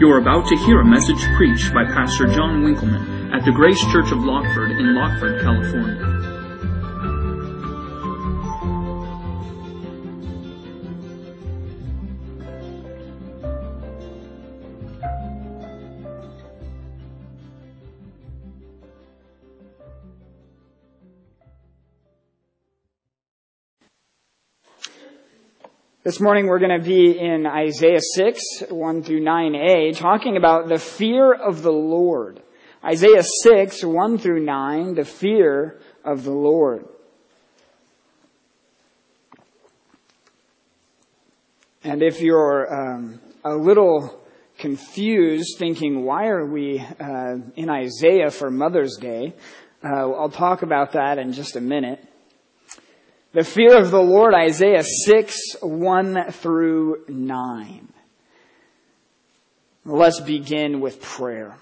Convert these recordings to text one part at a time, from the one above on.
You are about to hear a message preached by Pastor John Winkleman at the Grace Church of Lockford in Lockford, California. This morning we're going to be in Isaiah 6, 1 through 9a, talking about the fear of the Lord. Isaiah 6, 1 through 9, the fear of the Lord. And if you're a little confused, thinking, why are we in Isaiah for Mother's Day? I'll talk about that in just a minute. The fear of the Lord, Isaiah 6, 1 through 9. Let's begin with prayer.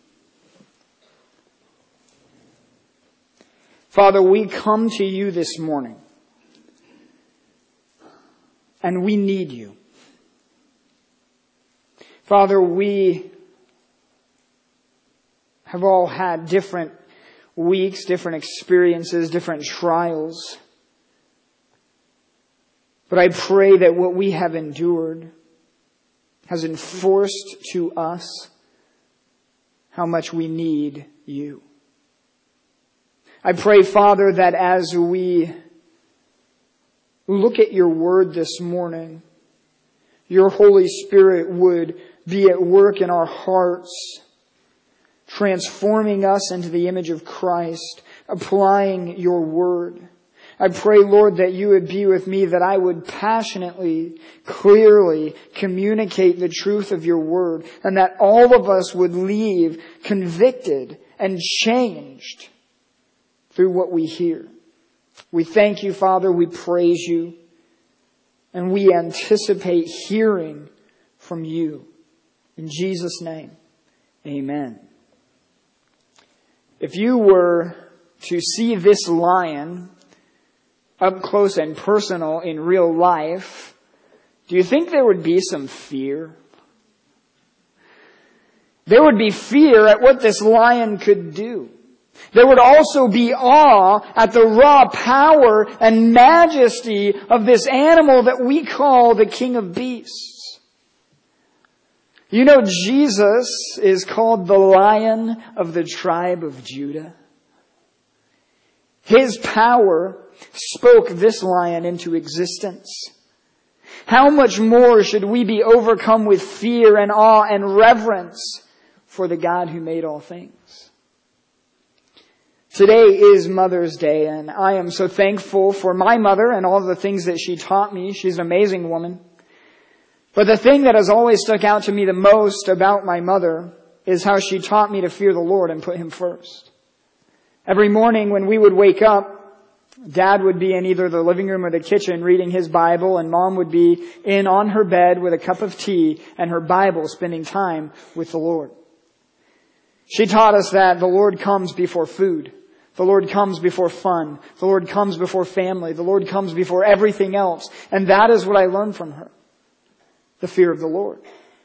Father, we come to you this morning, and we need you. Father, we have all had different weeks, different experiences, different trials. But I pray that what we have endured has enforced to us how much we need you. I pray, Father, that as we look at your word this morning, your Holy Spirit would be at work in our hearts, transforming us into the image of Christ, applying your word. I pray, Lord, that you would be with me, that I would passionately, clearly communicate the truth of your word, and that all of us would leave convicted and changed through what we hear. We thank you, Father. We praise you. And we anticipate hearing from you. In Jesus' name, amen. If you were to see this lion up close and personal in real life, do you think there would be some fear? There would be fear at what this lion could do. There would also be awe at the raw power and majesty of this animal that we call the King of Beasts. You know, Jesus is called the Lion of the tribe of Judah. His power spoke this lion into existence. How much more should we be overcome with fear and awe and reverence for the God who made all things? Today is Mother's Day, and I am so thankful for my mother and all the things that she taught me. She's an amazing woman. But the thing that has always stuck out to me the most about my mother is how she taught me to fear the Lord and put Him first. Every morning when we would wake up, Dad would be in either the living room or the kitchen reading his Bible, and Mom would be in on her bed with a cup of tea and her Bible, spending time with the Lord. She taught us that the Lord comes before food. The Lord comes before fun. The Lord comes before family. The Lord comes before everything else. And that is what I learned from her. The fear of the Lord.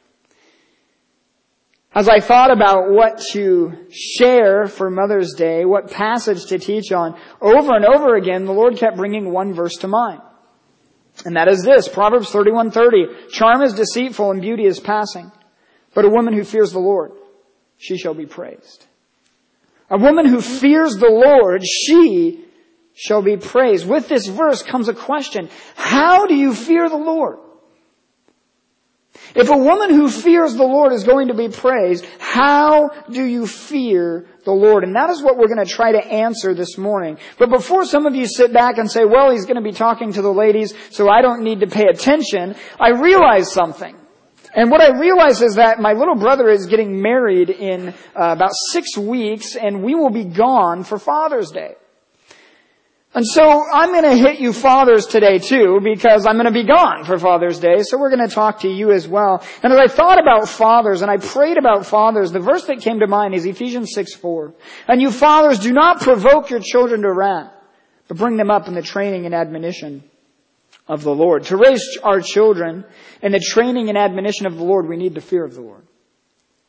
As I thought about what to share for Mother's Day, what passage to teach on, over and over again, the Lord kept bringing one verse to mind. And that is this, Proverbs 31:30. Charm is deceitful and beauty is passing, but a woman who fears the Lord, she shall be praised. A woman who fears the Lord, she shall be praised. With this verse comes a question. How do you fear the Lord? If a woman who fears the Lord is going to be praised, how do you fear the Lord? And that is what we're going to try to answer this morning. But before some of you sit back and say, well, he's going to be talking to the ladies, so I don't need to pay attention, I realize something. And what I realize is that my little brother is getting married in about 6 weeks, and we will be gone for Father's Day. And so I'm going to hit you fathers today too, because I'm going to be gone for Father's Day. So we're going to talk to you as well. And as I thought about fathers and I prayed about fathers, the verse that came to mind is Ephesians 6:4. And you fathers, do not provoke your children to wrath, but bring them up in the training and admonition of the Lord. To raise our children in the training and admonition of the Lord, we need the fear of the Lord.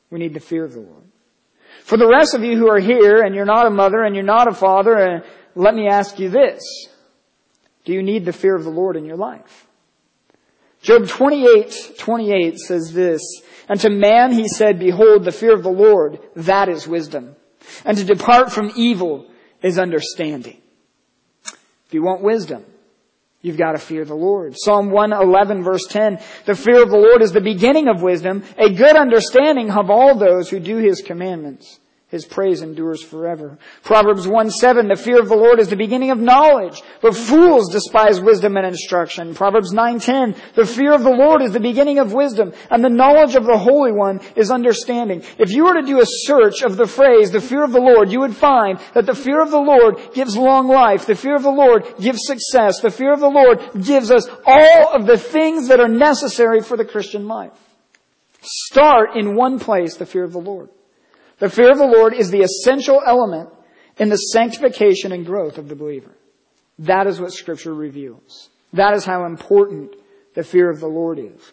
We need the fear of the Lord. For the rest of you who are here and you're not a mother and you're not a father, let me ask you this. Do you need the fear of the Lord in your life? Job 28:28 says this, "And to man he said, Behold, the fear of the Lord, that is wisdom. And to depart from evil is understanding." If you want wisdom, you've got to fear the Lord. Psalm 111 verse 10, "The fear of the Lord is the beginning of wisdom. A good understanding have all those who do His commandments. His praise endures forever." Proverbs 1:7, "The fear of the Lord is the beginning of knowledge, but fools despise wisdom and instruction." Proverbs 9:10, "The fear of the Lord is the beginning of wisdom, and the knowledge of the Holy One is understanding." If you were to do a search of the phrase, the fear of the Lord, you would find that the fear of the Lord gives long life. The fear of the Lord gives success. The fear of the Lord gives us all of the things that are necessary for the Christian life. Start in one place, the fear of the Lord. The fear of the Lord is the essential element in the sanctification and growth of the believer. That is what Scripture reveals. That is how important the fear of the Lord is.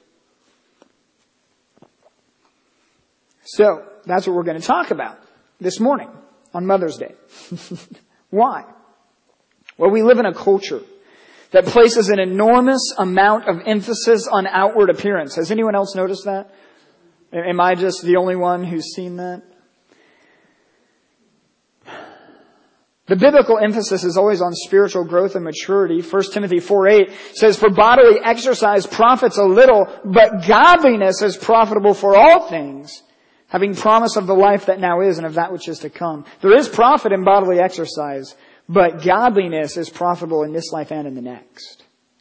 So, that's what we're going to talk about this morning on Mother's Day. Why? Well, we live in a culture that places an enormous amount of emphasis on outward appearance. Has anyone else noticed that? Am I just the only one who's seen that? The biblical emphasis is always on spiritual growth and maturity. 1 Timothy 4:8 says, "For bodily exercise profits a little, but godliness is profitable for all things, having promise of the life that now is and of that which is to come." There is profit in bodily exercise, but godliness is profitable in this life and in the next.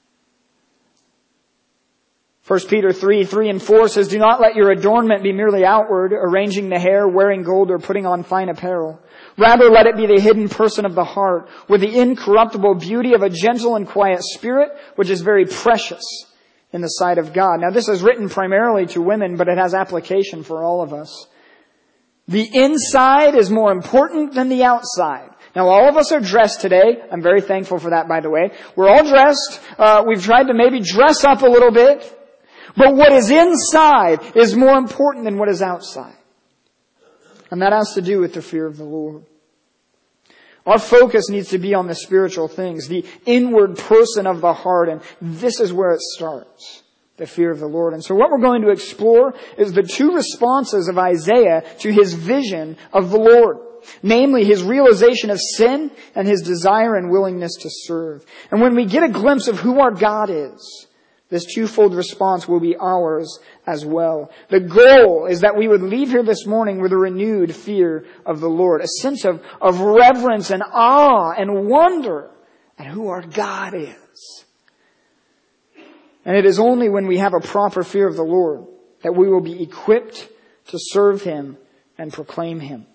1 Peter 3:3 and 4 says, "Do not let your adornment be merely outward, arranging the hair, wearing gold, or putting on fine apparel. Rather, let it be the hidden person of the heart, with the incorruptible beauty of a gentle and quiet spirit, which is very precious in the sight of God." Now, this is written primarily to women, but it has application for all of us. The inside is more important than the outside. Now, all of us are dressed today. I'm very thankful for that, by the way. We're all dressed. We've tried to maybe dress up a little bit. But what is inside is more important than what is outside. And that has to do with the fear of the Lord. Our focus needs to be on the spiritual things, the inward person of the heart, and this is where it starts, the fear of the Lord. And so what we're going to explore is the two responses of Isaiah to his vision of the Lord. Namely, his realization of sin and his desire and willingness to serve. And when we get a glimpse of who our God is, this twofold response will be ours as well. The goal is that we would leave here this morning with a renewed fear of the Lord, a sense of reverence and awe and wonder at who our God is. And it is only when we have a proper fear of the Lord that we will be equipped to serve Him and proclaim Him.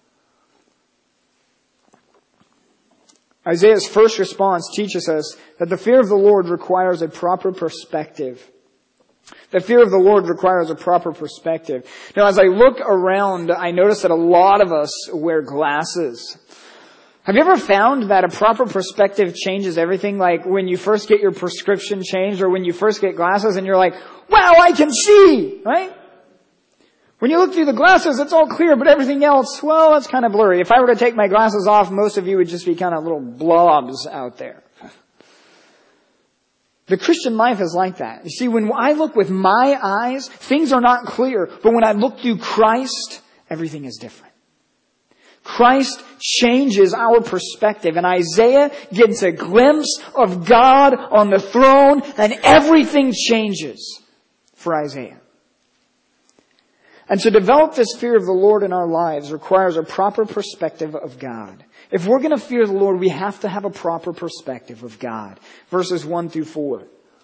Isaiah's first response teaches us that the fear of the Lord requires a proper perspective. The fear of the Lord requires a proper perspective. Now, as I look around, I notice that a lot of us wear glasses. Have you ever found that a proper perspective changes everything? Like when you first get your prescription changed or when you first get glasses and you're like, wow, I can see, right? When you look through the glasses, it's all clear, but everything else, well, it's kind of blurry. If I were to take my glasses off, most of you would just be kind of little blobs out there. The Christian life is like that. You see, when I look with my eyes, things are not clear. But when I look through Christ, everything is different. Christ changes our perspective. And Isaiah gets a glimpse of God on the throne, and everything changes for Isaiah. And to develop this fear of the Lord in our lives requires a proper perspective of God. If we're going to fear the Lord, we have to have a proper perspective of God. Verses 1 through 4.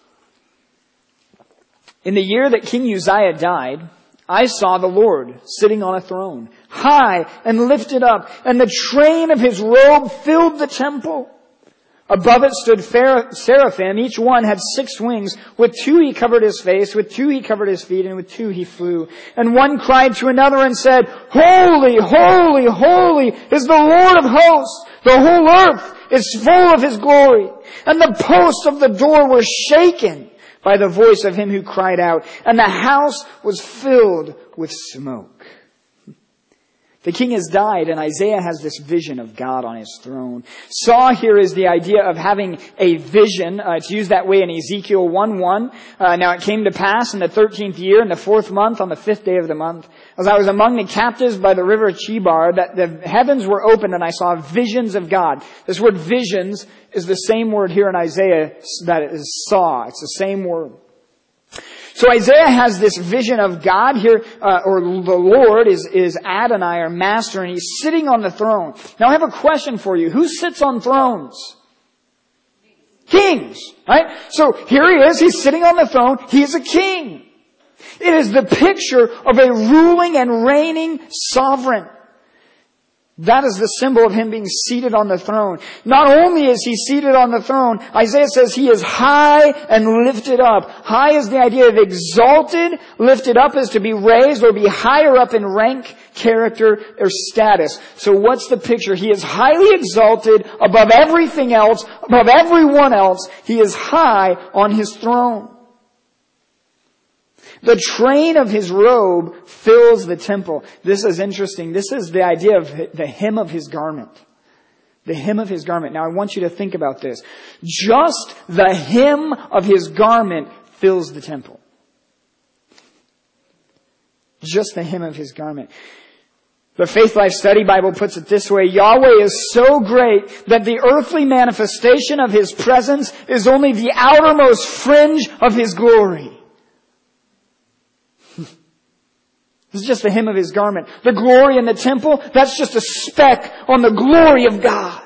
In the year that King Uzziah died, I saw the Lord sitting on a throne, high and lifted up, and the train of His robe filled the temple. Above it stood seraphim. Each one had 6 wings. With 2 He covered His face, with 2 He covered His feet, and with 2 He flew. And one cried to another and said, Holy, holy, holy is the Lord of hosts. The whole earth is full of His glory. And the posts of the door were shaken by the voice of Him who cried out. And the house was filled with smoke. The king has died, and Isaiah has this vision of God on his throne. Saw here is the idea of having a vision. It's used that way in Ezekiel 1:1. Now it came to pass in the 13th year, in the 4th month, on the 5th day of the month, as I was among the captives by the river Chebar, that the heavens were opened, and I saw visions of God. This word visions is the same word here in Isaiah that is saw. It's the same word. So Isaiah has this vision of God here, or the Lord is Adonai, our master, and he's sitting on the throne. Now I have a question for you. Who sits on thrones? Kings, right? So here he is, he's sitting on the throne, he's a king. It is the picture of a ruling and reigning sovereign. That is the symbol of him being seated on the throne. Not only is he seated on the throne, Isaiah says he is high and lifted up. High is the idea of exalted. Lifted up is to be raised or be higher up in rank, character, or status. So what's the picture? He is highly exalted above everything else, above everyone else. He is high on his throne. The train of his robe fills the temple. This is interesting. This is the idea of the hem of his garment. The hem of his garment. Now I want you to think about this. Just the hem of his garment fills the temple. Just the hem of his garment. The Faith Life Study Bible puts it this way: Yahweh is so great that the earthly manifestation of his presence is only the outermost fringe of his glory. This is just the hem of his garment. The glory in the temple, that's just a speck on the glory of God.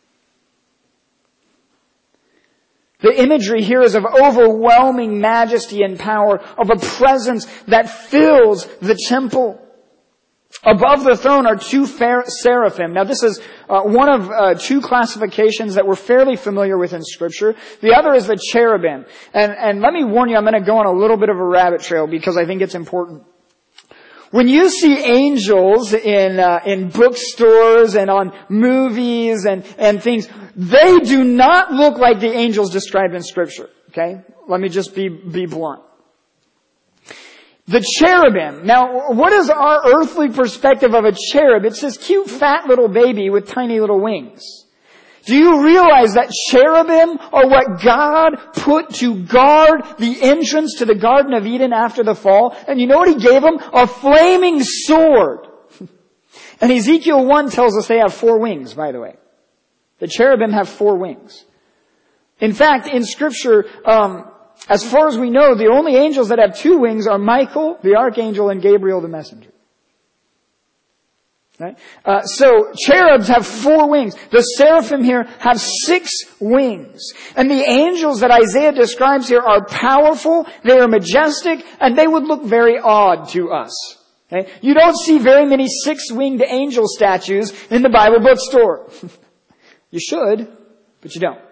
The imagery here is of overwhelming majesty and power, of a presence that fills the temple. Above the throne are two seraphim. Now this is one of two classifications that we're fairly familiar with in Scripture. The other is the cherubim. And let me warn you, I'm going to go on a little bit of a rabbit trail because I think it's important. When you see angels in bookstores and on movies and things, they do not look like the angels described in Scripture. Okay? Let me just be blunt. The cherubim. Now, what is our earthly perspective of a cherub? It's this cute fat little baby with tiny little wings. Do you realize that cherubim are what God put to guard the entrance to the Garden of Eden after the fall? And you know what He gave them? A flaming sword. And Ezekiel 1 tells us they have 4 wings, by the way. The cherubim have 4 wings. In fact, in Scripture, as far as we know, the only angels that have 2 wings are Michael, the archangel, and Gabriel, the messenger. Right? So cherubs have 4 wings. The seraphim here have 6 wings. And the angels that Isaiah describes here are powerful, they are majestic, and they would look very odd to us. Okay? You don't see very many 6-winged angel statues in the Bible bookstore. You should, but you don't.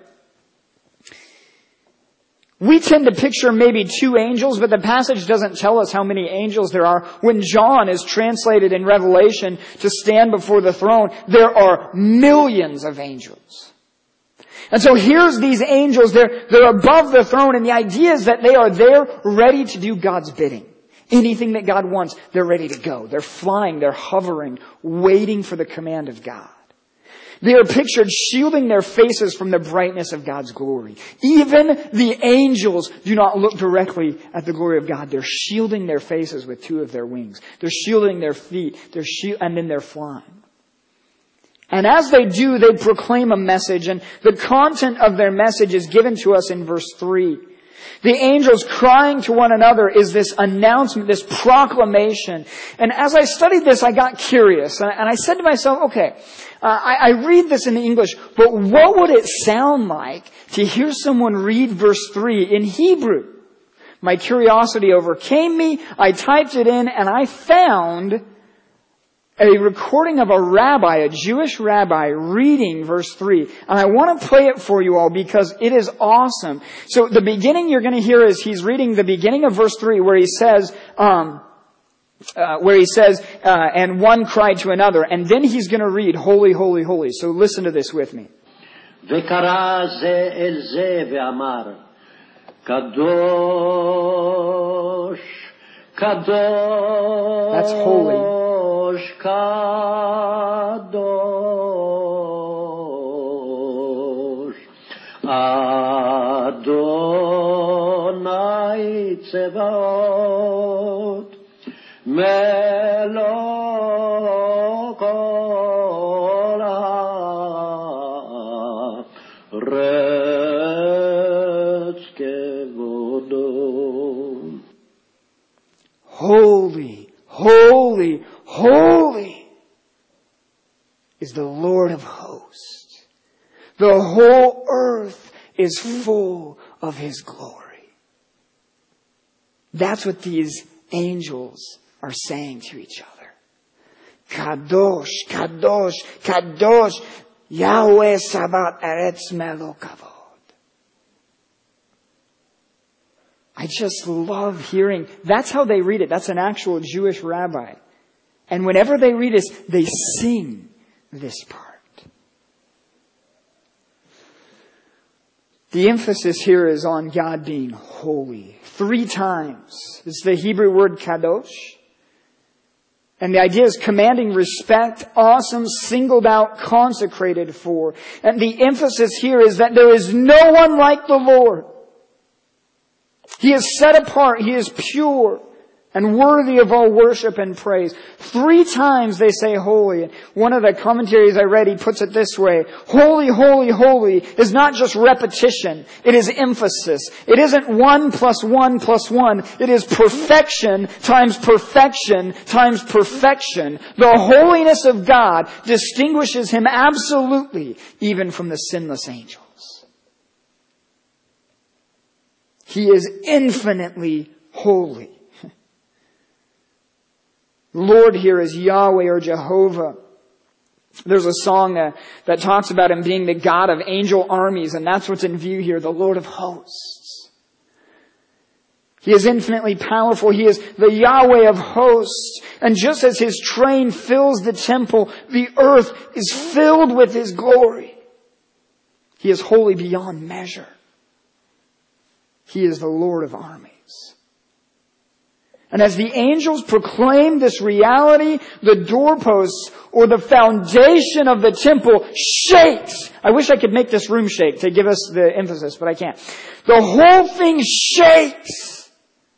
We tend to picture maybe 2 angels, but the passage doesn't tell us how many angels there are. When John is translated in Revelation to stand before the throne, there are millions of angels. And so here's these angels, they're above the throne, and the idea is that they are there ready to do God's bidding. Anything that God wants, they're ready to go. They're flying, they're hovering, waiting for the command of God. They are pictured shielding their faces from the brightness of God's glory. Even the angels do not look directly at the glory of God. They're shielding their faces with 2 of their wings. They're shielding their feet. And then they're flying. And as they do, they proclaim a message. And the content of their message is given to us in verse 3. The angels crying to one another is this announcement, this proclamation. And as I studied this, I got curious. And I said to myself, okay, I read this in the English, but what would it sound like to hear someone read verse 3 in Hebrew? My curiosity overcame me. I typed it in and I found a recording of a rabbi, a Jewish rabbi, reading verse 3. And I want to play it for you all because it is awesome. So the beginning you're going to hear is he's reading the beginning of verse 3 where he says, and one cried to another. And then he's going to read, holy, holy, holy. So listen to this with me. וקרא זה אל זה ואמר, קדוש, קדוש, That's holy. kadosh, Adonai Tzevaot, Melech kol haaretz kevodo. Holy, holy, holy is the Lord of hosts. The whole earth is full of His glory. That's what these angels are saying to each other. Kadosh, Kadosh, Kadosh, Yahweh Sabaoth Eretz Melo Kavod. I just love hearing, that's how they read it. That's an actual Jewish rabbi. And whenever they read this, they sing this part. The emphasis here is on God being holy. 3 times. It's the Hebrew word kadosh. And the idea is commanding respect, awesome, singled out, consecrated for. And the emphasis here is that there is no one like the Lord. He is set apart. He is pure and worthy of all worship and praise. 3 times they say holy. And one of the commentaries I read, he puts it this way. Holy, holy, holy is not just repetition. It is emphasis. It isn't 1 plus 1 plus 1. It is perfection times perfection times perfection. The holiness of God distinguishes Him absolutely even from the sinless angels. He is infinitely holy. Lord here is Yahweh or Jehovah. There's a song that talks about Him being the God of angel armies, and that's what's in view here, the Lord of hosts. He is infinitely powerful. He is the Yahweh of hosts. And just as His train fills the temple, the earth is filled with His glory. He is holy beyond measure. He is the Lord of armies. And as the angels proclaim this reality, the doorposts or the foundation of the temple shakes. I wish I could make this room shake to give us the emphasis, but I can't. The whole thing shakes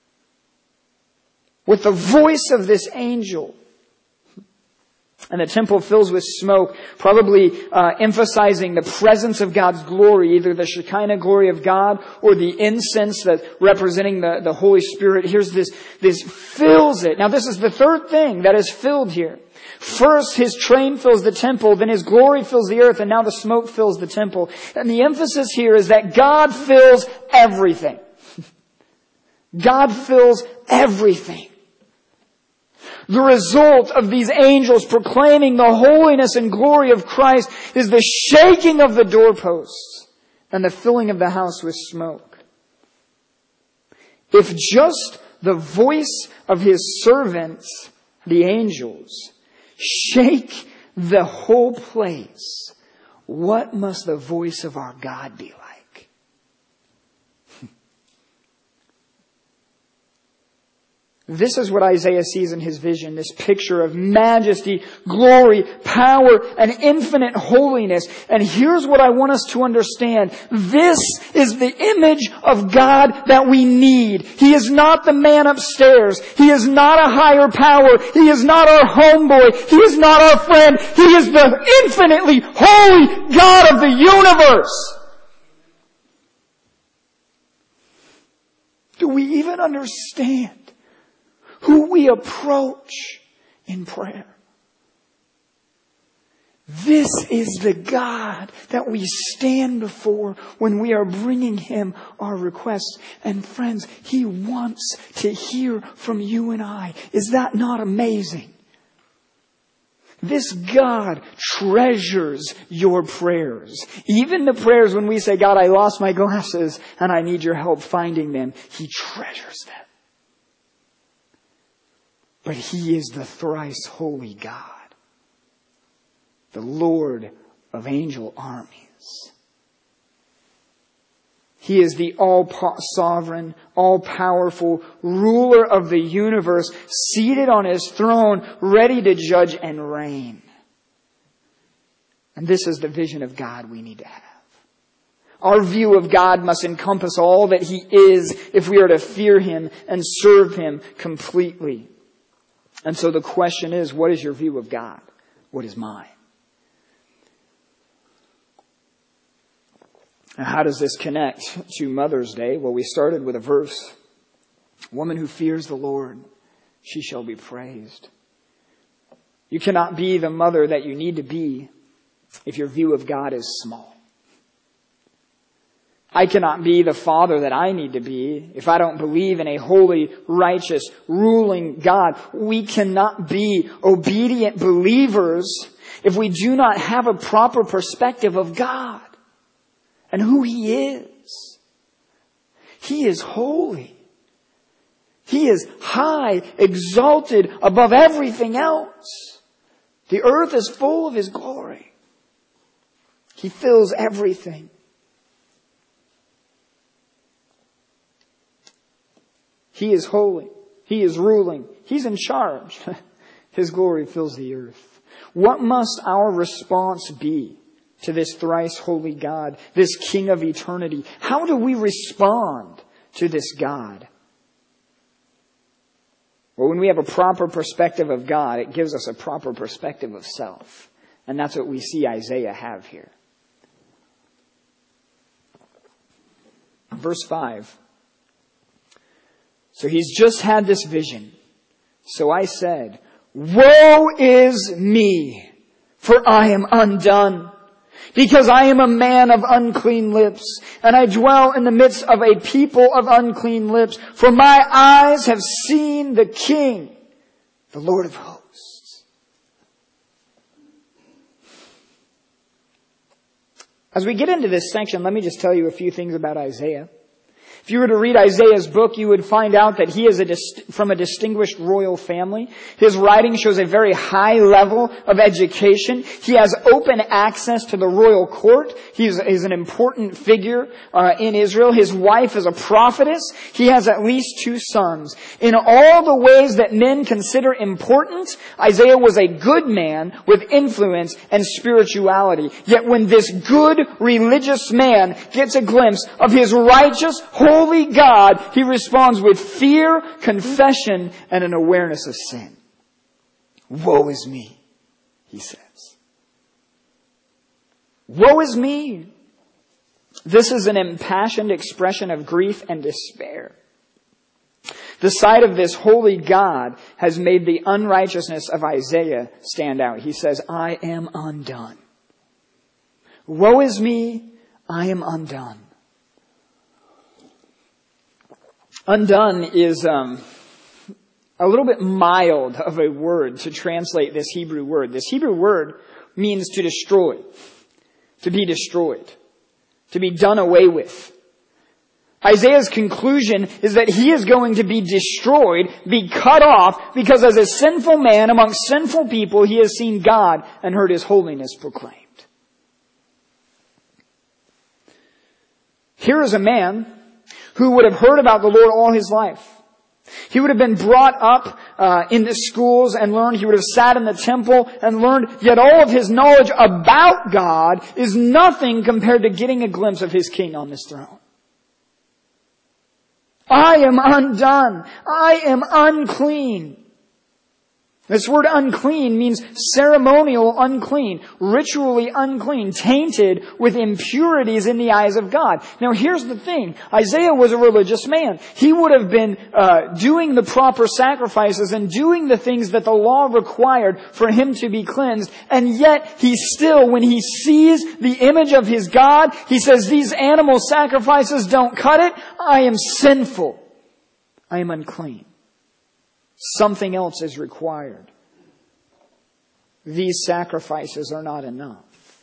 with the voice of this angel. And the temple fills with smoke, probably emphasizing the presence of God's glory, either the Shekinah glory of God or the incense that representing the Holy Spirit. Here's this fills it. Now this is the third thing that is filled here. First, His train fills the temple, then His glory fills the earth, and now the smoke fills the temple. And the emphasis here is that God fills everything. God fills everything. The result of these angels proclaiming the holiness and glory of Christ is the shaking of the doorposts and the filling of the house with smoke. If just the voice of His servants, the angels, shake the whole place, what must the voice of our God be like? This is what Isaiah sees in his vision, this picture of majesty, glory, power, and infinite holiness. And here's what I want us to understand. This is the image of God that we need. He is not the man upstairs. He is not a higher power. He is not our homeboy. He is not our friend. He is the infinitely holy God of the universe. Do we even understand who we approach in prayer? This is the God that we stand before when we are bringing Him our requests. And friends, He wants to hear from you and I. Is that not amazing? This God treasures your prayers. Even the prayers when we say, God, I lost my glasses and I need your help finding them. He treasures them. But He is the thrice holy God, the Lord of angel armies. He is the all-sovereign, all-powerful ruler of the universe, seated on His throne, ready to judge and reign. And this is the vision of God we need to have. Our view of God must encompass all that He is if we are to fear Him and serve Him completely. And so the question is, what is your view of God? What is mine? Now, how does this connect to Mother's Day? Well, we started with a verse. Woman who fears the Lord, she shall be praised. You cannot be the mother that you need to be if your view of God is small. I cannot be the father that I need to be if I don't believe in a holy, righteous, ruling God. We cannot be obedient believers if we do not have a proper perspective of God and who He is. He is holy. He is high, exalted above everything else. The earth is full of His glory. He fills everything. He is holy. He is ruling. He's in charge. His glory fills the earth. What must our response be to this thrice holy God, this King of eternity? How do we respond to this God? Well, when we have a proper perspective of God, it gives us a proper perspective of self. And that's what we see Isaiah have here. Verse 5. So he's just had this vision. So I said, woe is me, for I am undone, because I am a man of unclean lips, and I dwell in the midst of a people of unclean lips. For my eyes have seen the King, the Lord of hosts. As we get into this section, let me just tell you a few things about Isaiah. If you were to read Isaiah's book, you would find out that he is from a distinguished royal family. His writing shows a very high level of education. He has open access to the royal court. He is an important figure in Israel. His wife is a prophetess. He has at least 2 sons. In all the ways that men consider important, Isaiah was a good man with influence and spirituality. Yet when this good religious man gets a glimpse of his righteous, holy God, he responds with fear, confession, and an awareness of sin. Woe is me, he says. Woe is me. This is an impassioned expression of grief and despair. The sight of this holy God has made the unrighteousness of Isaiah stand out. He says, I am undone. Woe is me, I am undone. Undone is a little bit mild of a word to translate this Hebrew word. This Hebrew word means to destroy, to be destroyed, to be done away with. Isaiah's conclusion is that he is going to be destroyed, be cut off, because as a sinful man amongst sinful people, he has seen God and heard His holiness proclaimed. Here is a man who would have heard about the Lord all his life. He would have been brought up in the schools and learned. He would have sat in the temple and learned. Yet all of his knowledge about God is nothing compared to getting a glimpse of His King on this throne. I am undone. I am unclean. This word unclean means ceremonial unclean, ritually unclean, tainted with impurities in the eyes of God. Now here's the thing. Isaiah was a religious man. He would have been doing the proper sacrifices and doing the things that the law required for him to be cleansed. And yet he still, when he sees the image of his God, he says, these animal sacrifices don't cut it. I am sinful. I am unclean. Something else is required. These sacrifices are not enough.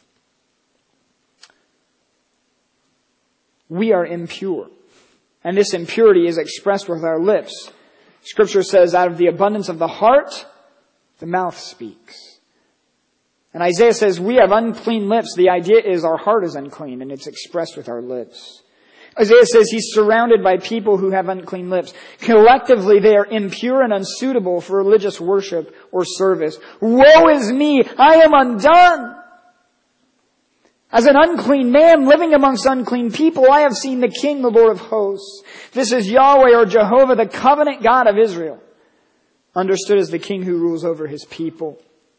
We are impure. And this impurity is expressed with our lips. Scripture says, out of the abundance of the heart, the mouth speaks. And Isaiah says, we have unclean lips. The idea is our heart is unclean, and it's expressed with our lips. Isaiah says he's surrounded by people who have unclean lips. Collectively, they are impure and unsuitable for religious worship or service. Woe is me! I am undone! As an unclean man living amongst unclean people, I have seen the King, the Lord of hosts. This is Yahweh or Jehovah, the covenant God of Israel, understood as the King who rules over His people.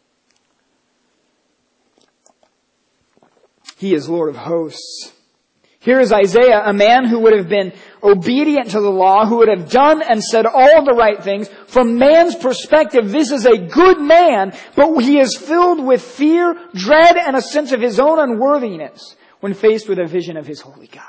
He is Lord of hosts. Here is Isaiah, a man who would have been obedient to the law, who would have done and said all the right things. From man's perspective, this is a good man, but he is filled with fear, dread, and a sense of his own unworthiness when faced with a vision of his holy God.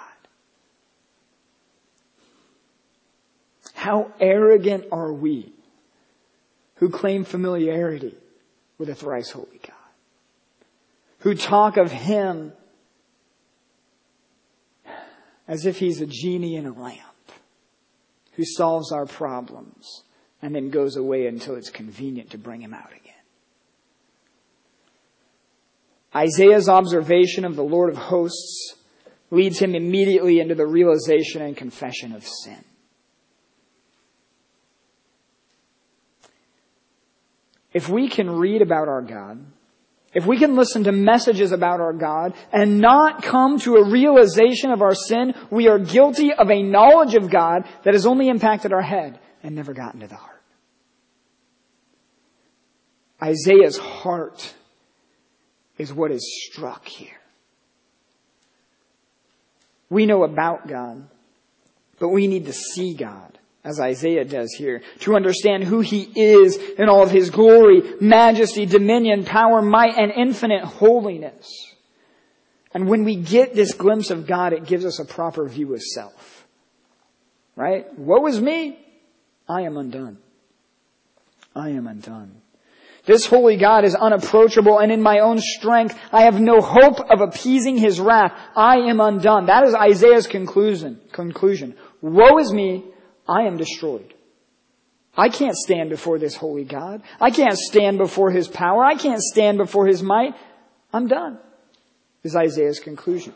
How arrogant are we who claim familiarity with a thrice holy God, who talk of Him as if He's a genie in a lamp who solves our problems and then goes away until it's convenient to bring Him out again. Isaiah's observation of the Lord of hosts leads him immediately into the realization and confession of sin. If we can read about our God, if we can listen to messages about our God and not come to a realization of our sin, we are guilty of a knowledge of God that has only impacted our head and never gotten to the heart. Isaiah's heart is what is struck here. We know about God, but we need to see God, as Isaiah does here, to understand who He is in all of His glory, majesty, dominion, power, might, and infinite holiness. And when we get this glimpse of God, it gives us a proper view of self. Right? Woe is me! I am undone. I am undone. This holy God is unapproachable, and in my own strength, I have no hope of appeasing His wrath. I am undone. That is Isaiah's conclusion. Woe is me! I am destroyed. I can't stand before this holy God. I can't stand before His power. I can't stand before His might. I'm done, is Isaiah's conclusion.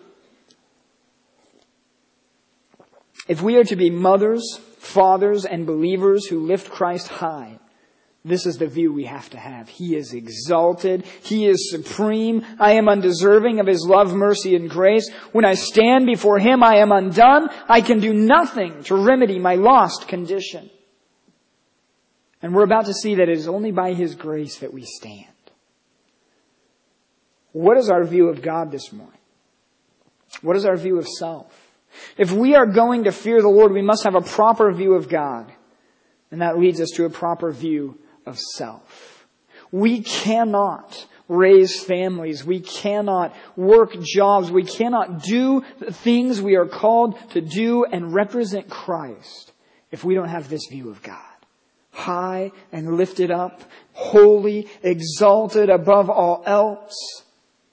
If we are to be mothers, fathers, and believers who lift Christ high, this is the view we have to have. He is exalted. He is supreme. I am undeserving of His love, mercy, and grace. When I stand before Him, I am undone. I can do nothing to remedy my lost condition. And we're about to see that it is only by His grace that we stand. What is our view of God this morning? What is our view of self? If we are going to fear the Lord, we must have a proper view of God. And that leads us to a proper view of self. We cannot raise families. We cannot work jobs. We cannot do the things we are called to do and represent Christ if we don't have this view of God. High and lifted up, holy, exalted above all else.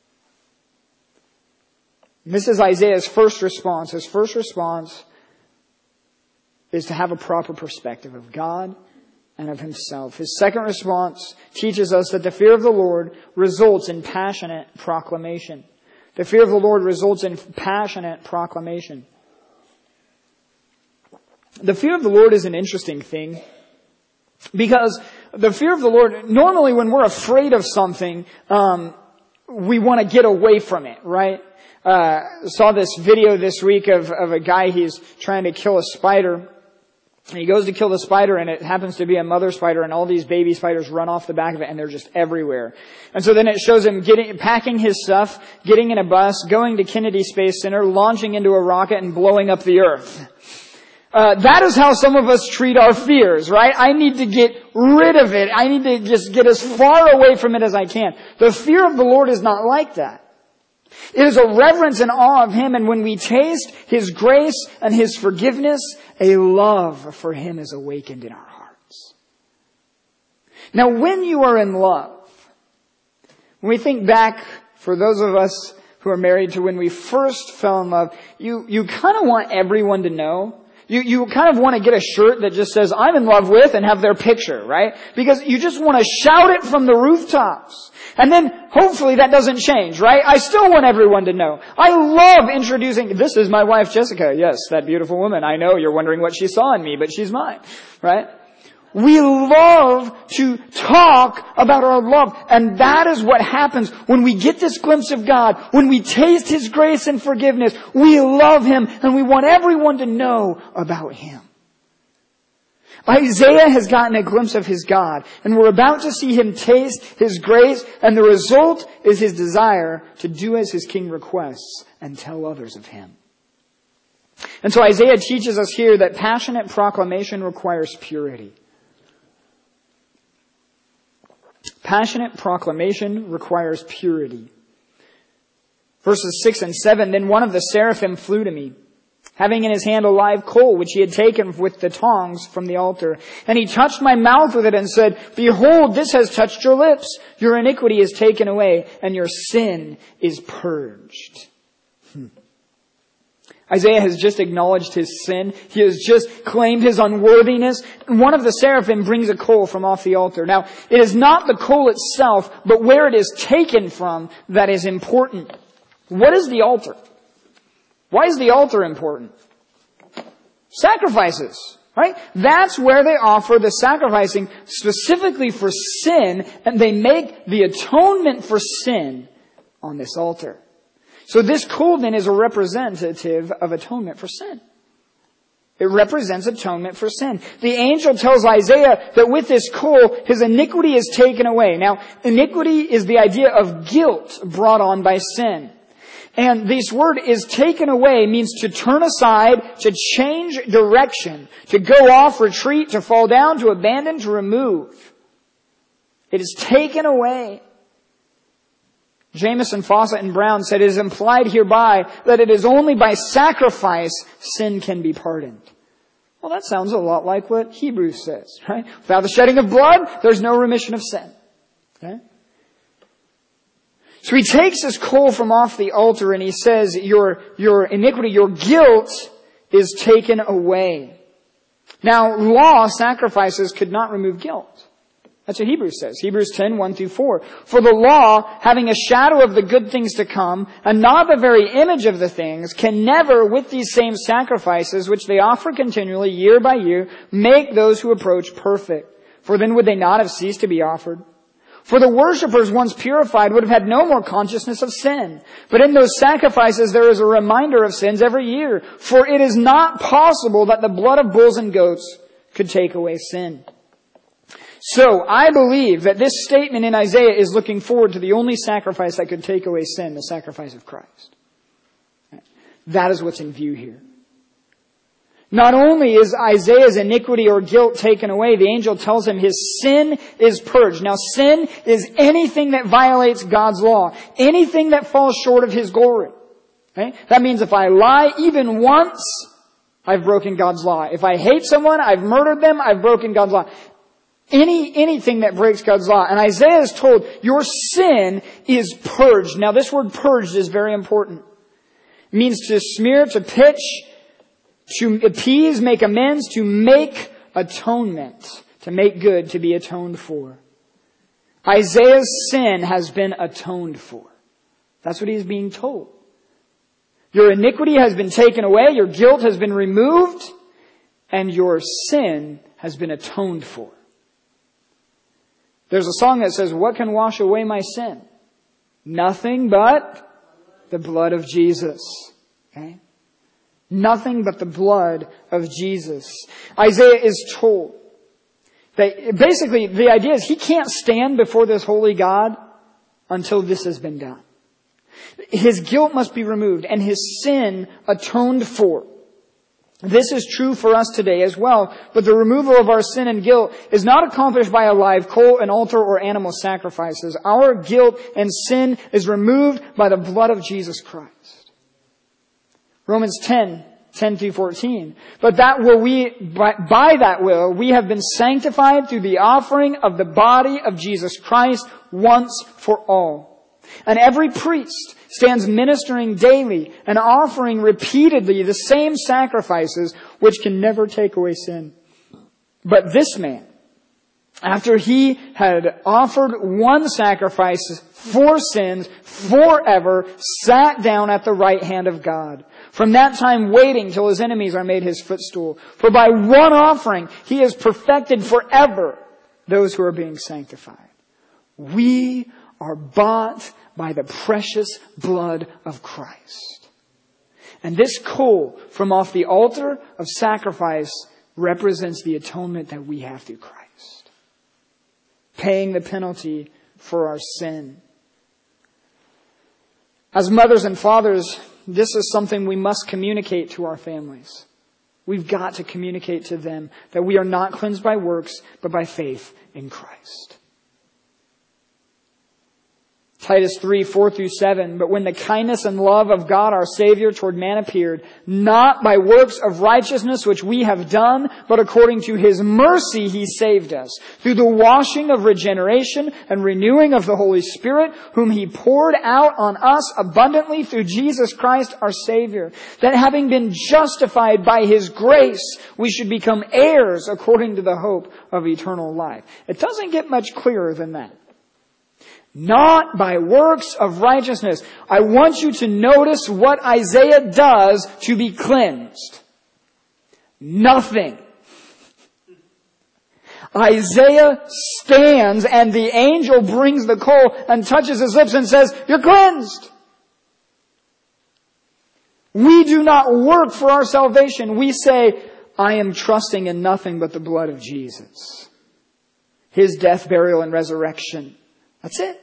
And this is Isaiah's first response. His first response is to have a proper perspective of God and of himself. His second response teaches us that the fear of the Lord results in passionate proclamation. The fear of the Lord results in passionate proclamation. The fear of the Lord is an interesting thing because the fear of the Lord, normally when we're afraid of something, we want to get away from it, right? Saw this video this week of a guy, he's trying to kill a spider. And he goes to kill the spider, and it happens to be a mother spider, and all these baby spiders run off the back of it, and they're just everywhere. And so then it shows him packing his stuff, getting in a bus, going to Kennedy Space Center, launching into a rocket, and blowing up the earth. That is how some of us treat our fears, right? I need to get rid of it. I need to just get as far away from it as I can. The fear of the Lord is not like that. It is a reverence and awe of Him, and when we taste His grace and His forgiveness, a love for Him is awakened in our hearts. Now, when you are in love, when we think back, for those of us who are married, to when we first fell in love, you kind of want everyone to know You kind of want to get a shirt that just says, I'm in love with, and have their picture, right? Because you just want to shout it from the rooftops. And then, hopefully that doesn't change, right? I still want everyone to know. I love introducing, this is my wife Jessica. Yes, that beautiful woman. I know you're wondering what she saw in me, but she's mine, right? We love to talk about our love. And that is what happens when we get this glimpse of God. When we taste His grace and forgiveness, we love Him and we want everyone to know about Him. Isaiah has gotten a glimpse of his God, and we're about to see him taste His grace, and the result is his desire to do as his king requests and tell others of Him. And so Isaiah teaches us here that passionate proclamation requires purity. Passionate proclamation requires purity. Verses 6 and 7, then one of the seraphim flew to me, having in his hand a live coal, which he had taken with the tongs from the altar. And he touched my mouth with it and said, behold, this has touched your lips. Your iniquity is taken away, and your sin is purged. Isaiah has just acknowledged his sin. He has just claimed his unworthiness. And one of the seraphim brings a coal from off the altar. Now, it is not the coal itself, but where it is taken from that is important. What is the altar? Why is the altar important? Sacrifices, right? That's where they offer the sacrificing specifically for sin, and they make the atonement for sin on this altar. So this coal then is a representative of atonement for sin. It represents atonement for sin. The angel tells Isaiah that with this coal, his iniquity is taken away. Now, iniquity is the idea of guilt brought on by sin. And this word is taken away means to turn aside, to change direction, to go off, retreat, to fall down, to abandon, to remove. It is taken away. Jamieson, Fawcett, and Brown said it is implied hereby that it is only by sacrifice sin can be pardoned. Well, that sounds a lot like what Hebrews says, right? Without the shedding of blood, there's no remission of sin. Okay? So he takes this coal from off the altar and he says, your iniquity, your guilt is taken away. Now, law sacrifices could not remove guilt. That's what Hebrews says. Hebrews 10, 1 through 4. For the law, having a shadow of the good things to come, and not the very image of the things, can never, with these same sacrifices, which they offer continually, year by year, make those who approach perfect. For then would they not have ceased to be offered? For the worshippers once purified would have had no more consciousness of sin. But in those sacrifices there is a reminder of sins every year. For it is not possible that the blood of bulls and goats could take away sin. So, I believe that this statement in Isaiah is looking forward to the only sacrifice that could take away sin, the sacrifice of Christ. That is what's in view here. Not only is Isaiah's iniquity or guilt taken away, the angel tells him his sin is purged. Now, sin is anything that violates God's law, anything that falls short of His glory. Okay? That means if I lie even once, I've broken God's law. If I hate someone, I've murdered them, I've broken God's law. Anything that breaks God's law. And Isaiah is told, your sin is purged. Now this word purged is very important. It means to smear, to pitch, to appease, make amends, to make atonement, to make good, to be atoned for. Isaiah's sin has been atoned for. That's what he's being told. Your iniquity has been taken away, your guilt has been removed, and your sin has been atoned for. There's a song that says, what can wash away my sin? Nothing but the blood of Jesus. Okay? Nothing but the blood of Jesus. Isaiah is told that basically the idea is he can't stand before this holy God until this has been done. His guilt must be removed and his sin atoned for. This is true for us today as well, but the removal of our sin and guilt is not accomplished by a live coal, an altar, or animal sacrifices. Our guilt and sin is removed by the blood of Jesus Christ. Romans 10 through 14. But that will by that will, we have been sanctified through the offering of the body of Jesus Christ once for all. And every priest stands ministering daily and offering repeatedly the same sacrifices which can never take away sin. But this man, after he had offered one sacrifice for sins forever, sat down at the right hand of God. From that time waiting till his enemies are made his footstool. For by one offering he has perfected forever those who are being sanctified. We are bought by the precious blood of Christ. And this coal from off the altar of sacrifice represents the atonement that we have through Christ, paying the penalty for our sin. As mothers and fathers, this is something we must communicate to our families. We've got to communicate to them that we are not cleansed by works, but by faith in Christ. Titus 3:4-7, but when the kindness and love of God our Savior toward man appeared, not by works of righteousness which we have done, but according to His mercy He saved us, through the washing of regeneration and renewing of the Holy Spirit, whom He poured out on us abundantly through Jesus Christ our Savior, that having been justified by His grace, we should become heirs according to the hope of eternal life. It doesn't get much clearer than that. Not by works of righteousness. I want you to notice what Isaiah does to be cleansed. Nothing. Isaiah stands and the angel brings the coal and touches his lips and says, "You're cleansed." We do not work for our salvation. We say, "I am trusting in nothing but the blood of Jesus. His death, burial, and resurrection." That's it.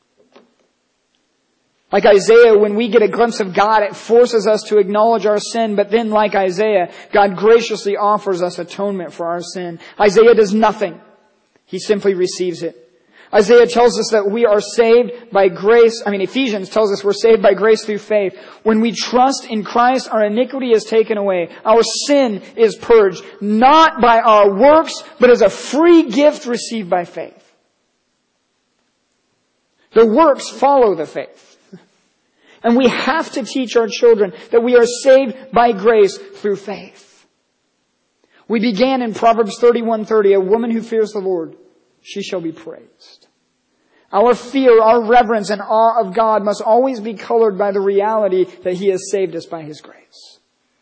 Like Isaiah, when we get a glimpse of God, it forces us to acknowledge our sin. But then, like Isaiah, God graciously offers us atonement for our sin. Isaiah does nothing. He simply receives it. Isaiah tells us that we are saved by grace. Ephesians tells us we're saved by grace through faith. When we trust in Christ, our iniquity is taken away. Our sin is purged, not by our works, but as a free gift received by faith. The works follow the faith. And we have to teach our children that we are saved by grace through faith. We began in Proverbs 31:30, a woman who fears the Lord, she shall be praised. Our fear, our reverence, and awe of God must always be colored by the reality that He has saved us by His grace.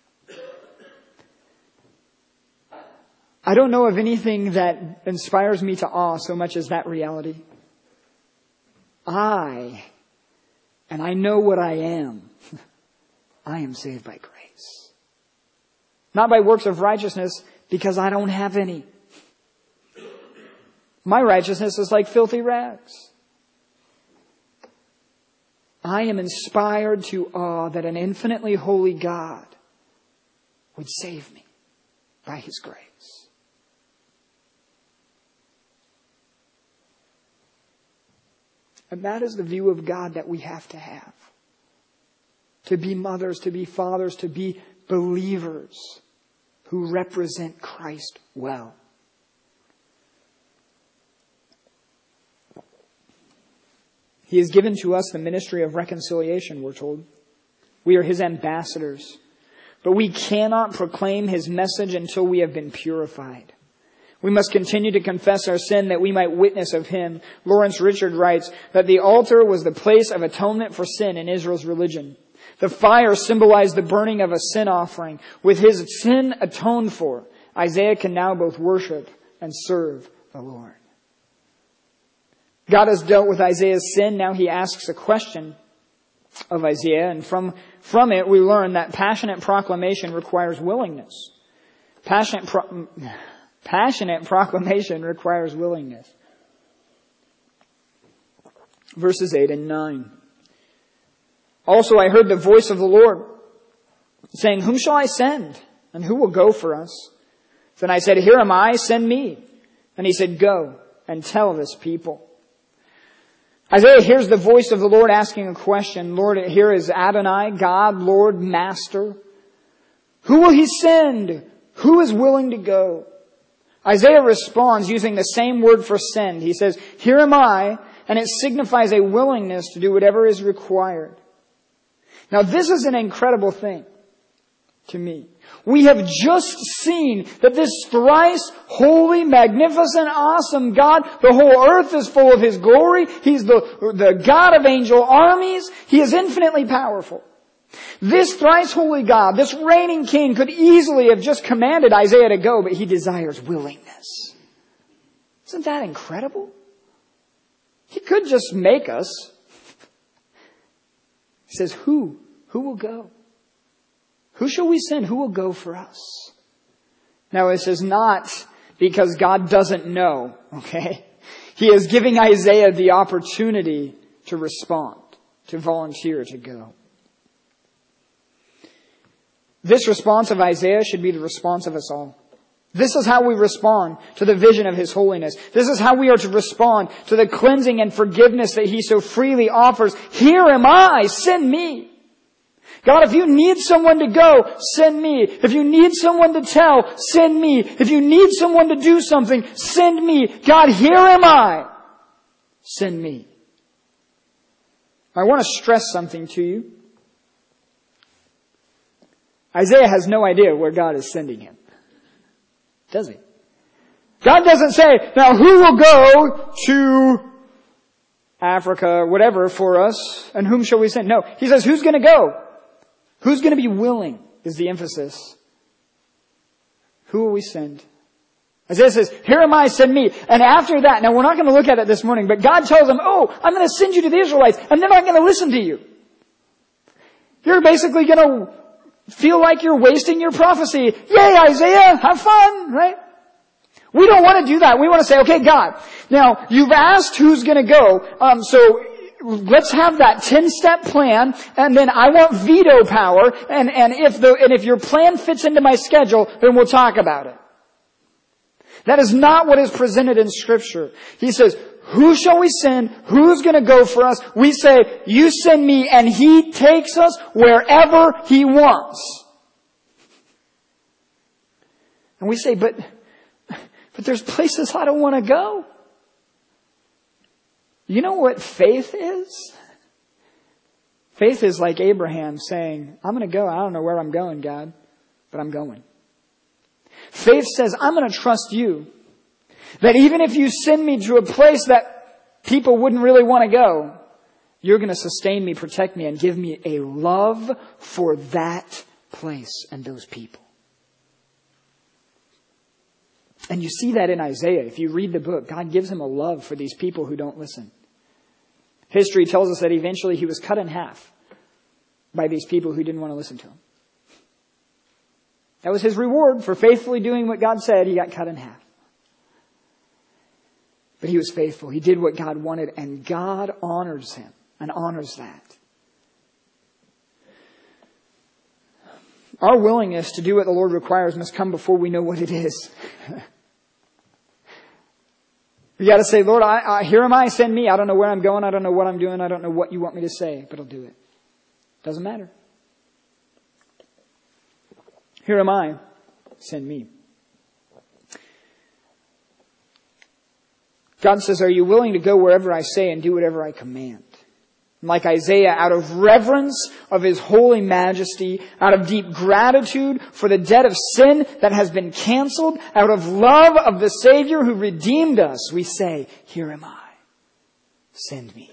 I don't know of anything that inspires me to awe so much as that reality. And I know what I am. I am saved by grace. Not by works of righteousness, because I don't have any. My righteousness is like filthy rags. I am inspired to awe that an infinitely holy God would save me by His grace. And that is the view of God that we have to have. To be mothers, to be fathers, to be believers who represent Christ well. He has given to us the ministry of reconciliation, we're told. We are His ambassadors. But we cannot proclaim His message until we have been purified. We must continue to confess our sin that we might witness of Him. Lawrence Richard writes that the altar was the place of atonement for sin in Israel's religion. The fire symbolized the burning of a sin offering. With his sin atoned for, Isaiah can now both worship and serve the Lord. God has dealt with Isaiah's sin. Now He asks a question of Isaiah. And from it we learn that passionate proclamation requires willingness. Passionate proclamation requires willingness. Verses 8 and 9. Also I heard the voice of the Lord saying, "Whom shall I send? And who will go for us?" Then I said, "Here am I, send me." And He said, "Go and tell this people." Isaiah hears the voice of the Lord asking a question. Lord, here is Adonai, God, Lord, Master. Who will He send? Who is willing to go? Isaiah responds using the same word for send. He says, "Here am I," and it signifies a willingness to do whatever is required. Now this is an incredible thing to me. We have just seen that this thrice holy, magnificent, awesome God, the whole earth is full of His glory. He's the God of angel armies. He is infinitely powerful. This thrice holy God, this reigning King, could easily have just commanded Isaiah to go, but He desires willingness. Isn't that incredible? He could just make us. He says, who? Who will go? Who shall we send? Who will go for us? Now this is not because God doesn't know, okay? He is giving Isaiah the opportunity to respond, to volunteer to go. This response of Isaiah should be the response of us all. This is how we respond to the vision of His holiness. This is how we are to respond to the cleansing and forgiveness that He so freely offers. Here am I, send me. God, if you need someone to go, send me. If you need someone to tell, send me. If you need someone to do something, send me. God, here am I. Send me. I want to stress something to you. Isaiah has no idea where God is sending him. Does he? God doesn't say, now who will go to Africa, whatever, for us, and whom shall we send? No. He says, who's going to go? Who's going to be willing is the emphasis. Who will we send? Isaiah says, here am I, send me. And after that, now we're not going to look at it this morning, but God tells them, oh, I'm going to send you to the Israelites, and they're not going to listen to you. You're basically going to feel like you're wasting your prophecy. Yay, Isaiah, have fun, right? We don't want to do that. We want to say, okay, God, now you've asked who's going to go, so let's have that 10-step plan, and then I want veto power, and if your plan fits into my schedule, then we'll talk about it. That is not what is presented in Scripture. He says, who shall we send? Who's going to go for us? We say, you send me, and He takes us wherever He wants. And we say, but there's places I don't want to go. You know what faith is? Faith is like Abraham saying, I'm going to go. I don't know where I'm going, God, but I'm going. Faith says, I'm going to trust you. That even if you send me to a place that people wouldn't really want to go, you're going to sustain me, protect me, and give me a love for that place and those people. And you see that in Isaiah. If you read the book, God gives him a love for these people who don't listen. History tells us that eventually he was cut in half by these people who didn't want to listen to him. That was his reward for faithfully doing what God said. He got cut in half. But he was faithful. He did what God wanted, and God honors him and honors that. Our willingness to do what the Lord requires must come before we know what it is. We got to say, Lord, here am I, send me. I don't know where I'm going. I don't know what I'm doing. I don't know what you want me to say, but I'll do it. Doesn't matter. Here am I, send me. God says, are you willing to go wherever I say and do whatever I command? And like Isaiah, out of reverence of His holy majesty, out of deep gratitude for the debt of sin that has been canceled, out of love of the Savior who redeemed us, we say, here am I, send me.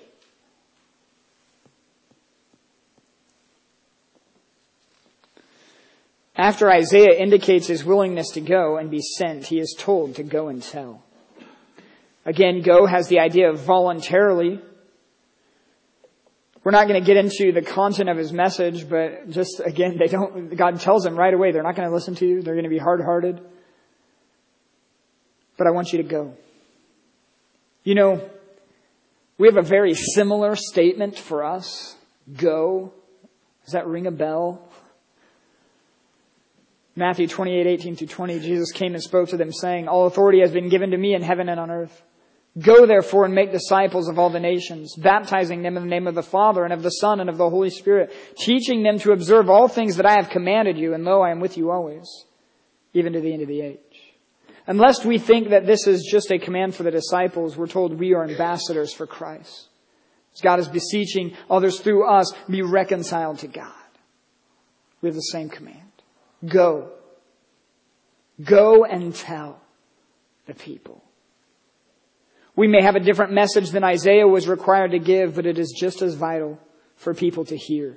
After Isaiah indicates his willingness to go and be sent, he is told to go and tell. Again, go has the idea of voluntarily. We're not going to get into the content of his message, but just again, God tells them right away, they're not going to listen to you. They're going to be hard-hearted. But I want you to go. You know, we have a very similar statement for us. Go. Does that ring a bell? Matthew 28:18-20, Jesus came and spoke to them saying, all authority has been given to me in heaven and on earth. Go therefore and make disciples of all the nations, baptizing them in the name of the Father and of the Son and of the Holy Spirit, teaching them to observe all things that I have commanded you, and lo, I am with you always, even to the end of the age. And lest we think that this is just a command for the disciples, we're told we are ambassadors for Christ. As God is beseeching others through us, be reconciled to God. We have the same command. Go. Go and tell the people. We may have a different message than Isaiah was required to give, but it is just as vital for people to hear.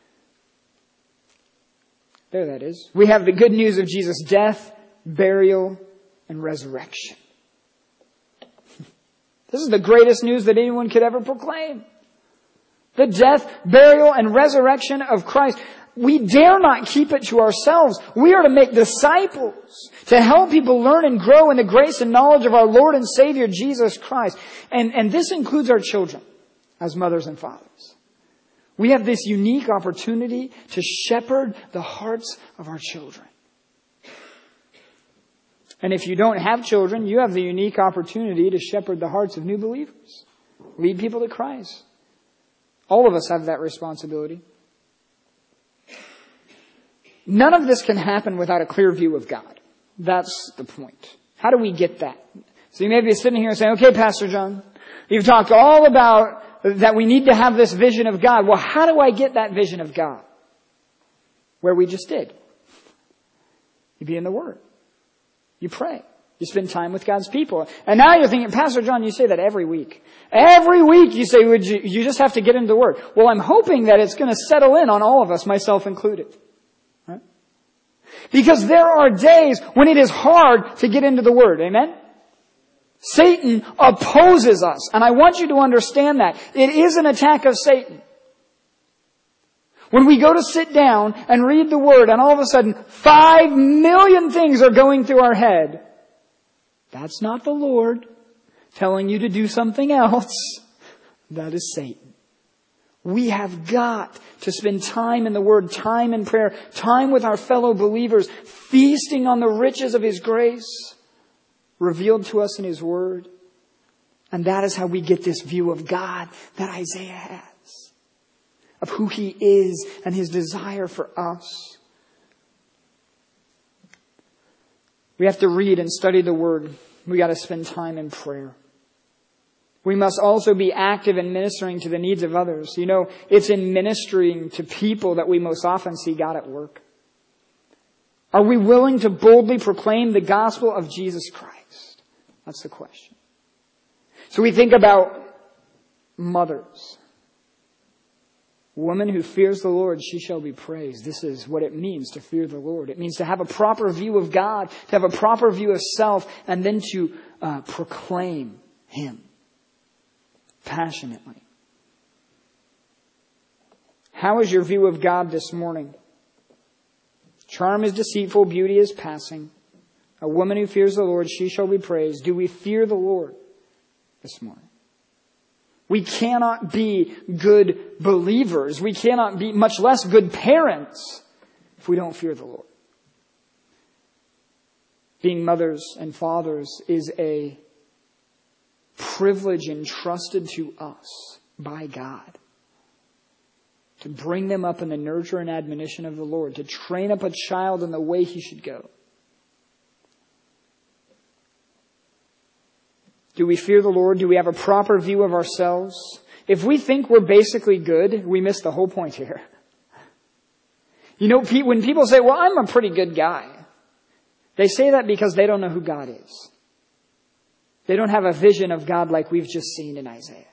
There that is. We have the good news of Jesus' death, burial, and resurrection. This is the greatest news that anyone could ever proclaim. The death, burial, and resurrection of Christ. We dare not keep it to ourselves. We are to make disciples, to help people learn and grow in the grace and knowledge of our Lord and Savior, Jesus Christ. And this includes our children as mothers and fathers. We have this unique opportunity to shepherd the hearts of our children. And if you don't have children, you have the unique opportunity to shepherd the hearts of new believers. Lead people to Christ. All of us have that responsibility. None of this can happen without a clear view of God. That's the point. How do we get that? So you may be sitting here and saying, okay, Pastor John, you've talked all about that we need to have this vision of God. Well, how do I get that vision of God? Where we just did. You be in the Word. You pray. You spend time with God's people. And now you're thinking, Pastor John, you say that every week. Every week you say, you just have to get into the Word. Well, I'm hoping that it's going to settle in on all of us, myself included. Right? Because there are days when it is hard to get into the Word. Amen? Satan opposes us. And I want you to understand that. It is an attack of Satan. When we go to sit down and read the Word and all of a sudden 5 million things are going through our head, that's not the Lord telling you to do something else. That is Satan. We have got to spend time in the Word, time in prayer, time with our fellow believers, feasting on the riches of His grace revealed to us in His Word. And that is how we get this view of God that Isaiah has. Of who He is and His desire for us. We have to read and study the Word. We got to spend time in prayer. We must also be active in ministering to the needs of others. You know, it's in ministering to people that we most often see God at work. Are we willing to boldly proclaim the gospel of Jesus Christ? That's the question. So we think about mothers. Woman who fears the Lord, she shall be praised. This is what it means to fear the Lord. It means to have a proper view of God, to have a proper view of self, and then to proclaim Him passionately. How is your view of God this morning? Charm is deceitful, beauty is passing. A woman who fears the Lord, she shall be praised. Do we fear the Lord this morning? We cannot be good believers. We cannot be, much less good parents, if we don't fear the Lord. Being mothers and fathers is a privilege entrusted to us by God. To bring them up in the nurture and admonition of the Lord. To train up a child in the way he should go. Do we fear the Lord? Do we have a proper view of ourselves? If we think we're basically good, we miss the whole point here. You know, when people say, well, I'm a pretty good guy, they say that because they don't know who God is. They don't have a vision of God like we've just seen in Isaiah.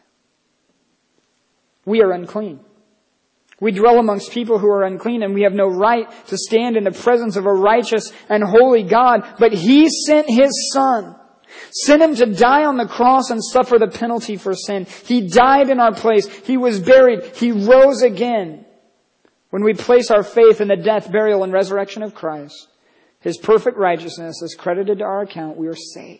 We are unclean. We dwell amongst people who are unclean, and we have no right to stand in the presence of a righteous and holy God. But He sent His Son. Sent Him to die on the cross and suffer the penalty for sin. He died in our place. He was buried. He rose again. When we place our faith in the death, burial, and resurrection of Christ, His perfect righteousness is credited to our account. We are saved.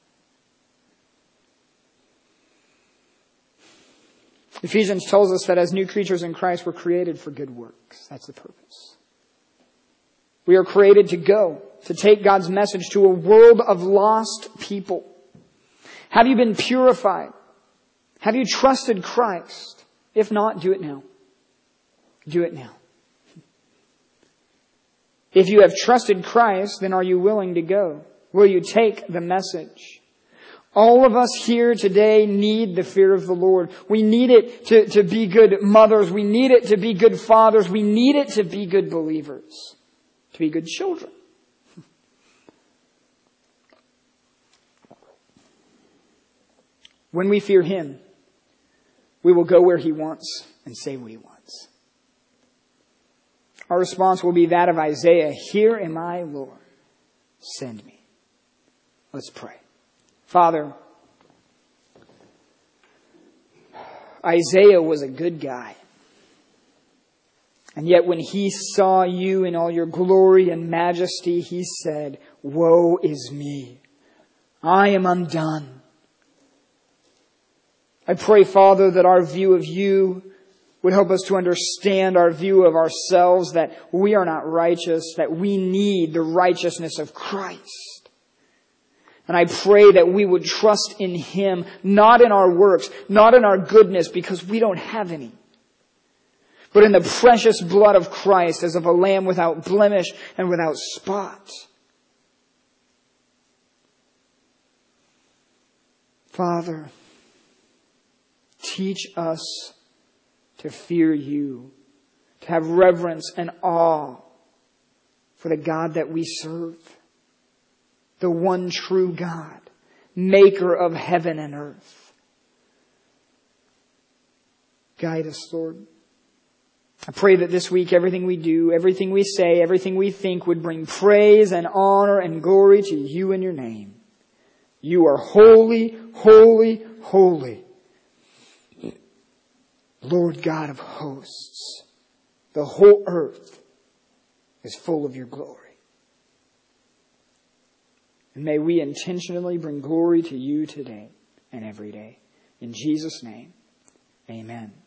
Ephesians tells us that as new creatures in Christ, we're created for good works. That's the purpose. We are created to go, to take God's message to a world of lost people. Have you been purified? Have you trusted Christ? If not, do it now. Do it now. If you have trusted Christ, then are you willing to go? Will you take the message? All of us here today need the fear of the Lord. We need it to be good mothers. We need it to be good fathers. We need it to be good believers, to be good children. When we fear Him, we will go where He wants and say what He wants. Our response will be that of Isaiah. Here am I, Lord. Send me. Let's pray. Father, Isaiah was a good guy. And yet when he saw you in all your glory and majesty, he said, woe is me. I am undone. I pray, Father, that our view of you would help us to understand our view of ourselves, that we are not righteous, that we need the righteousness of Christ. And I pray that we would trust in Him, not in our works, not in our goodness, because we don't have any, but in the precious blood of Christ as of a lamb without blemish and without spot. Father, teach us to fear you, to have reverence and awe for the God that we serve. The one true God, maker of heaven and earth. Guide us, Lord. I pray that this week everything we do, everything we say, everything we think would bring praise and honor and glory to you and your name. You are holy, holy, holy. Lord God of hosts, the whole earth is full of your glory. And may we intentionally bring glory to you today and every day. In Jesus' name, amen.